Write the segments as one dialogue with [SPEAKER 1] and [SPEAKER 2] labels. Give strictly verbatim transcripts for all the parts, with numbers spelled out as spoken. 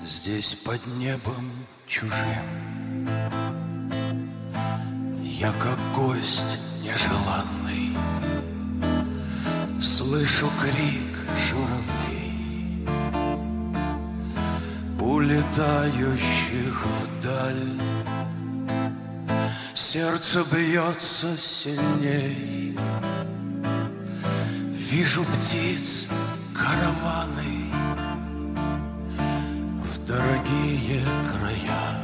[SPEAKER 1] Здесь под небом чужим я как гость нежеланный слышу крик журавлей, улетающих вдаль. Сердце бьется сильней, вижу птиц караваны в дорогие края.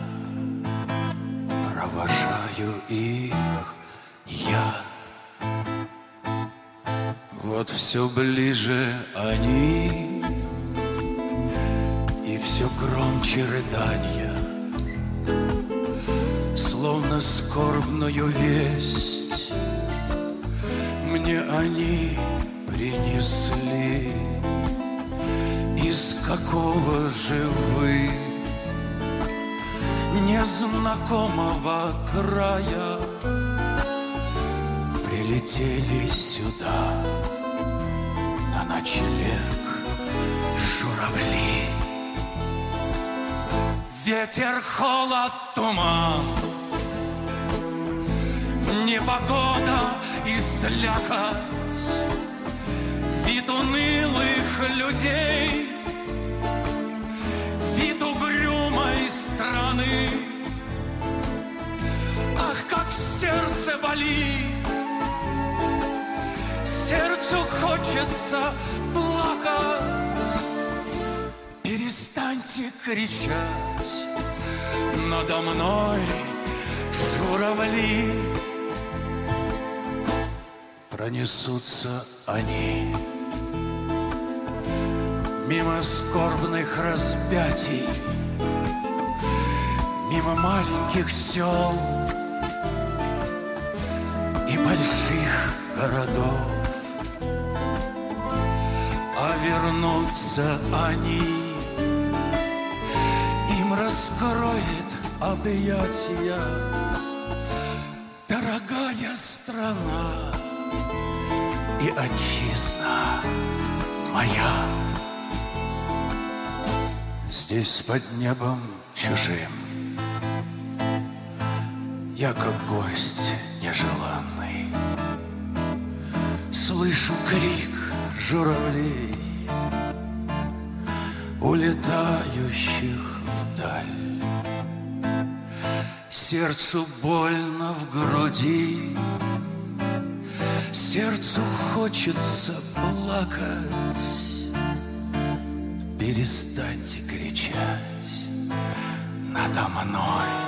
[SPEAKER 1] Провожаю их я. Вот все ближе они, и все громче рыдания, словно скорбную весть мне они принесли. Из какого же вы незнакомого края прилетели сюда на ночлег журавли? Ветер, холод, туман, непогода и слякоть, вид унылых людей, вид угрюмой страны. Ах, как сердце болит, сердцу хочется плакать. Перестаньте кричать надо мной, журавли. Пронесутся они мимо скорбных распятий, мимо маленьких сел и больших городов. А вернутся они, им раскроет объятия дорогая страна и отчизна моя. Здесь под небом чужим я как гость нежеланный слышу крик журавлей, улетающих вдаль. Сердцу больно в груди, сердцу хочется плакать. Перестаньте кричать надо мной,